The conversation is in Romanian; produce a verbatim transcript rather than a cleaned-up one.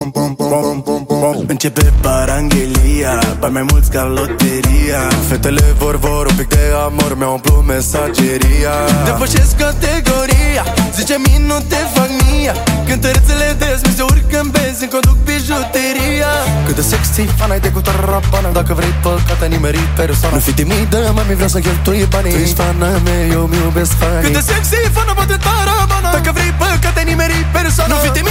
Începe paranghelia, bani mai mulți ca loteria. Fetele vor, vor un pic de amor, mi-au umplut mesageria. Depășesc categoria, zice minute fac mia. Cântărețele des mi se urcă în benzi, îmi conduc bijuteria. Cât de sexy fan ai de cu tarapana. Dacă vrei păcate nimeri persoana. Nu fi timidă, mami, vreau să cheltui banii. Tu ești fana mea, eu mi iubesc fanii. Cât de sexy fan, bate tarapana. Dacă vrei păcate nimeri persoana. Nu fi timidă.